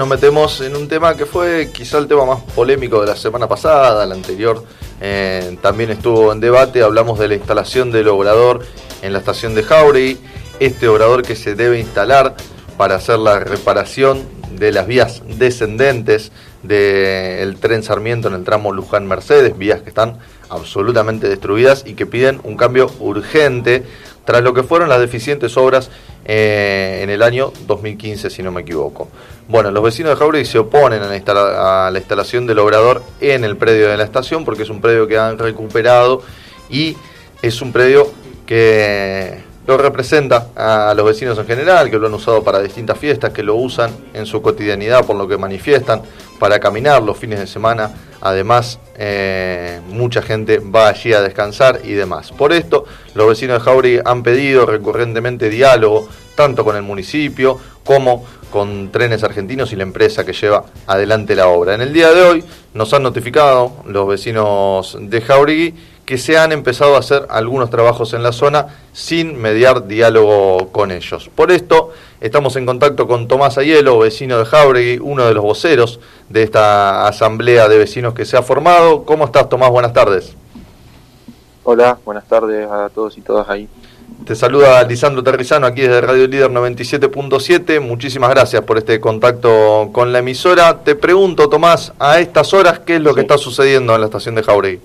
Nos metemos en un tema que fue quizá el tema más polémico de la semana pasada, la anterior también estuvo en debate. Hablamos de la instalación del obrador en la estación de Jáuregui, este obrador que se debe instalar para hacer la reparación de las vías descendentes del tren Sarmiento en el tramo Luján-Mercedes, vías que están absolutamente destruidas y que piden un cambio urgente tras lo que fueron las deficientes obras en el año 2015, si no me equivoco. Bueno, los vecinos de Jáuregui se oponen a la instalación del obrador en el predio de la estación porque es un predio que han recuperado y es un predio que lo representa a los vecinos en general, que lo han usado para distintas fiestas, que lo usan en su cotidianidad por lo que manifiestan, para caminar los fines de semana. Además, mucha gente va allí a descansar y demás. Por esto, los vecinos de Jáuregui han pedido recurrentemente diálogo, tanto con el municipio como con Trenes Argentinos y la empresa que lleva adelante la obra. En el día de hoy nos han notificado los vecinos de Jáuregui que se han empezado a hacer algunos trabajos en la zona sin mediar diálogo con ellos. Por esto estamos en contacto con Tomás Aiello, vecino de Jáuregui, uno de los voceros de esta asamblea de vecinos que se ha formado. ¿Cómo estás, Tomás? Buenas tardes. Hola, buenas tardes a todos y todas ahí. Te saluda Lisandro Terrizano aquí desde Radio Líder 97.7. Muchísimas gracias por este contacto con la emisora. Te pregunto, Tomás, a estas horas, ¿qué es lo que está sucediendo en la estación de Jáuregui?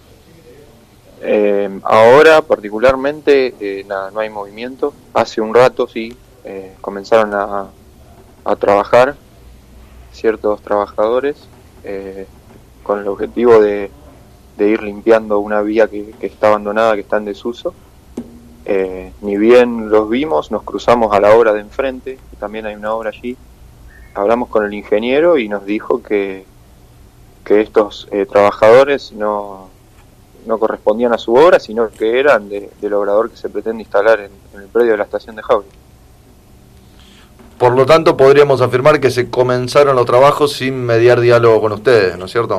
Ahora particularmente no hay movimiento. Hace un rato sí comenzaron a trabajar ciertos trabajadores con el objetivo de ir limpiando una vía que está abandonada, que está en desuso. Ni bien los vimos, nos cruzamos a la obra de enfrente, también hay una obra allí. Hablamos con el ingeniero y nos dijo que estos trabajadores no correspondían a su obra, sino que eran del obrador que se pretende instalar en el predio de la estación de Jáuregui. Por lo tanto, podríamos afirmar que se comenzaron los trabajos sin mediar diálogo con ustedes, ¿no es cierto?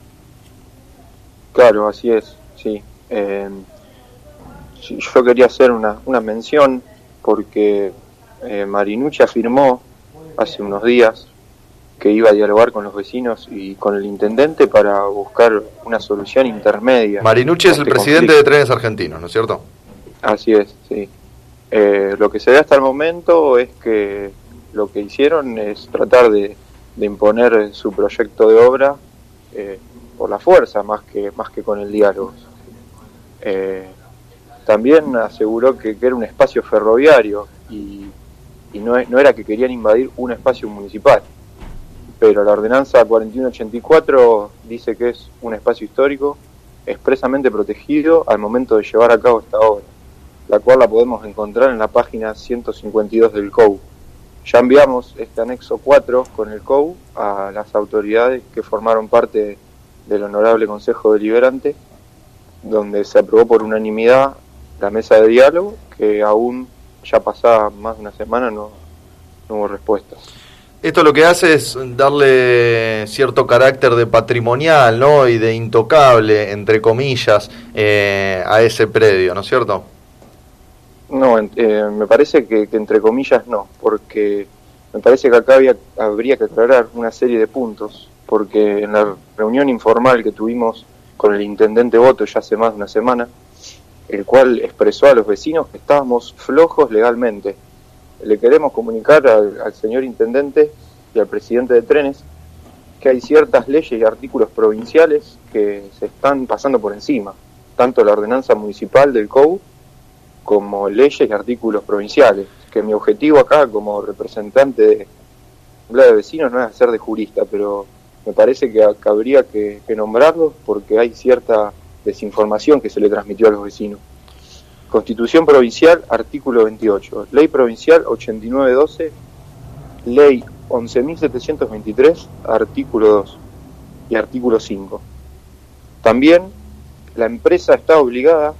Claro, así es, sí. Yo quería hacer una mención porque Marinucci afirmó hace unos días que iba a dialogar con los vecinos y con el intendente para buscar una solución intermedia. Marinucci es el presidente de Trenes Argentinos, ¿no es cierto? Así es, sí. Lo que se ve hasta el momento es que lo que hicieron es tratar de imponer su proyecto de obra por la fuerza, más que con el diálogo. También aseguró que era un espacio ferroviario y no era que querían invadir un espacio municipal. Pero la ordenanza 4184 dice que es un espacio histórico expresamente protegido al momento de llevar a cabo esta obra, la cual la podemos encontrar en la página 152 del COU. Ya enviamos este anexo 4 con el COU a las autoridades que formaron parte del Honorable Consejo Deliberante, donde se aprobó por unanimidad la mesa de diálogo, que aún ya pasada más de una semana no hubo respuestas. Esto lo que hace es darle cierto carácter de patrimonial, ¿no? Y de intocable, entre comillas, a ese predio, ¿no es cierto? No, me parece que entre comillas no, porque me parece que acá habría que aclarar una serie de puntos, porque en la reunión informal que tuvimos con el intendente Boto ya hace más de una semana, el cual expresó a los vecinos que estábamos flojos legalmente. Le queremos comunicar al señor intendente y al presidente de Trenes que hay ciertas leyes y artículos provinciales que se están pasando por encima, tanto la ordenanza municipal del COU como leyes y artículos provinciales, que mi objetivo acá como representante de Asamblea de Vecinos no es hacer de jurista, pero me parece que habría que nombrarlos porque hay cierta desinformación que se le transmitió a los vecinos. Constitución Provincial, artículo 28. Ley Provincial 8912, Ley 11.723, artículo 2 y artículo 5. También la empresa está obligada,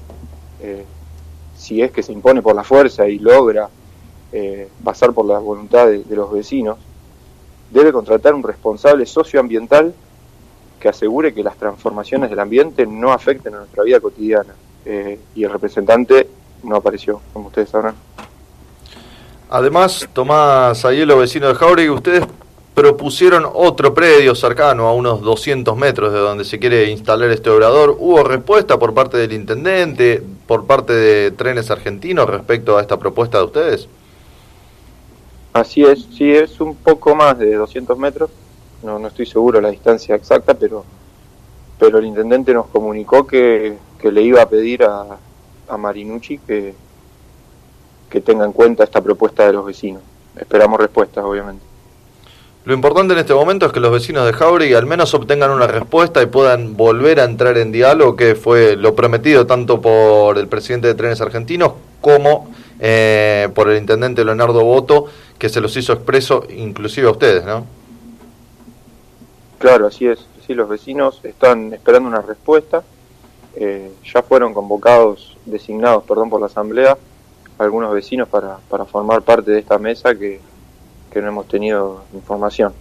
si es que se impone por la fuerza y logra pasar por la voluntad de los vecinos, debe contratar un responsable socioambiental que asegure que las transformaciones del ambiente no afecten a nuestra vida cotidiana. Y el representante no apareció, como ustedes sabrán. Además, Tomás Aiello, vecino de Jáuregui, ustedes propusieron otro predio cercano a unos 200 metros de donde se quiere instalar este obrador. ¿Hubo respuesta por parte del intendente, por parte de Trenes Argentinos respecto a esta propuesta de ustedes? Así es, sí, es un poco más de 200 metros, no estoy seguro de la distancia exacta, pero el intendente nos comunicó que le iba a pedir a Marinucci que tenga en cuenta esta propuesta de los vecinos. Esperamos respuestas, obviamente. Lo importante en este momento es que los vecinos de Jáuregui al menos obtengan una respuesta y puedan volver a entrar en diálogo, que fue lo prometido tanto por el presidente de Trenes Argentinos como por el intendente Leonardo Boto, que se los hizo expreso inclusive a ustedes, ¿no? Claro, así es. Sí, los vecinos están esperando una respuesta. Ya fueron designados por la asamblea algunos vecinos para formar parte de esta mesa que no hemos tenido información.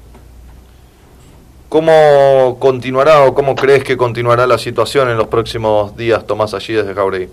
¿Cómo continuará o cómo crees que continuará la situación en los próximos días, Tomás, allí desde Jáuregui?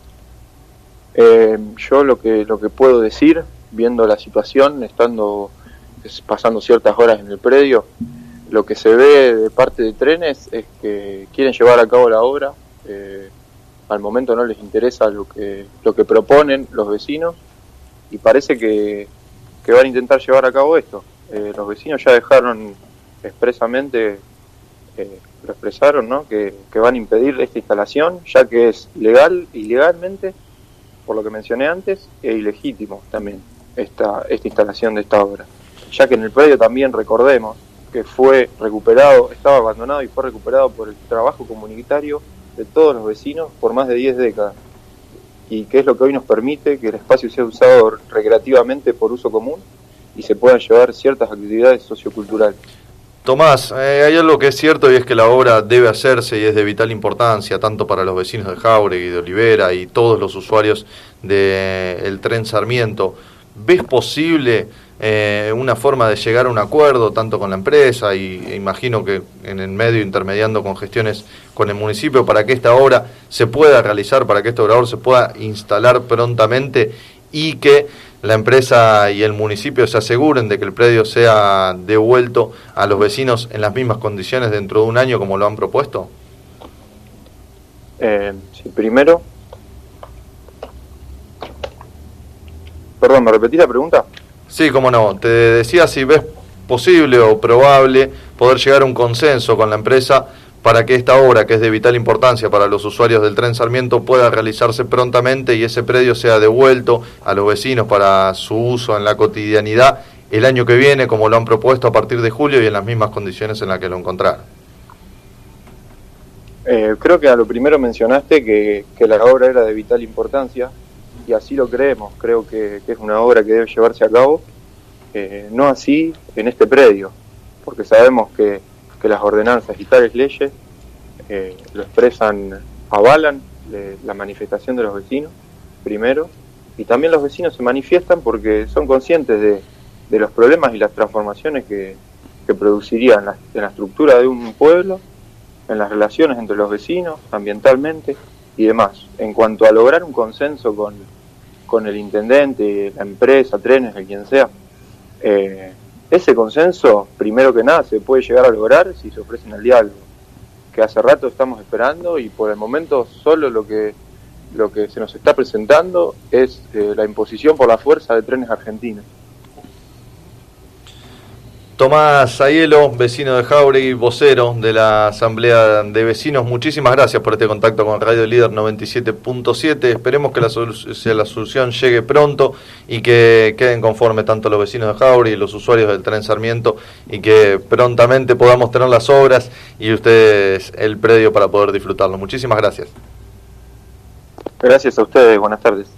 Yo lo que puedo decir, viendo la situación, pasando ciertas horas en el predio, lo que se ve de parte de Trenes es que quieren llevar a cabo la obra. Al momento no les interesa lo que proponen los vecinos y parece que van a intentar llevar a cabo esto. Los vecinos ya dejaron expresamente, lo expresaron, ¿no? que van a impedir esta instalación, ya que es legal y legalmente, por lo que mencioné antes, e ilegítimo también esta instalación de esta obra, ya que en el predio también recordemos que fue recuperado, estaba abandonado y fue recuperado por el trabajo comunitario de todos los vecinos por más de 10 décadas, y que es lo que hoy nos permite que el espacio sea usado recreativamente por uso común y se puedan llevar ciertas actividades socioculturales. Tomás, hay algo que es cierto y es que la obra debe hacerse y es de vital importancia tanto para los vecinos de Jáuregui, de Olivera y todos los usuarios del tren Sarmiento. ¿Ves posible una forma de llegar a un acuerdo tanto con la empresa y imagino que en el medio intermediando con gestiones con el municipio para que esta obra se pueda realizar, para que este obrador se pueda instalar prontamente y que la empresa y el municipio se aseguren de que el predio sea devuelto a los vecinos en las mismas condiciones dentro de un año como lo han propuesto? Sí, primero... Perdón, ¿me repetís la pregunta? Sí, cómo no. Te decía si ves posible o probable poder llegar a un consenso con la empresa para que esta obra, que es de vital importancia para los usuarios del tren Sarmiento, pueda realizarse prontamente y ese predio sea devuelto a los vecinos para su uso en la cotidianidad el año que viene, como lo han propuesto a partir de julio y en las mismas condiciones en las que lo encontraron. Creo que a lo primero mencionaste que la obra era de vital importancia y así lo creemos. Creo que es una obra que debe llevarse a cabo, no así en este predio, porque sabemos que las ordenanzas y tales leyes lo expresan, avalan la manifestación de los vecinos, primero, y también los vecinos se manifiestan porque son conscientes de los problemas y las transformaciones que producirían en la estructura de un pueblo, en las relaciones entre los vecinos, ambientalmente y demás. En cuanto a lograr un consenso con el intendente, la empresa, Trenes, el quien sea, ese consenso, primero que nada, se puede llegar a lograr si se ofrecen el diálogo, que hace rato estamos esperando y por el momento solo lo que se nos está presentando es la imposición por la fuerza de Trenes Argentinos. Tomás Aiello, vecino de Jáuregui, vocero de la Asamblea de Vecinos, muchísimas gracias por este contacto con Radio Líder 97.7. Esperemos que la solución llegue pronto y que queden conformes tanto los vecinos de Jáuregui y los usuarios del tren Sarmiento y que prontamente podamos tener las obras y ustedes el predio para poder disfrutarlo. Muchísimas gracias. Gracias a ustedes, buenas tardes.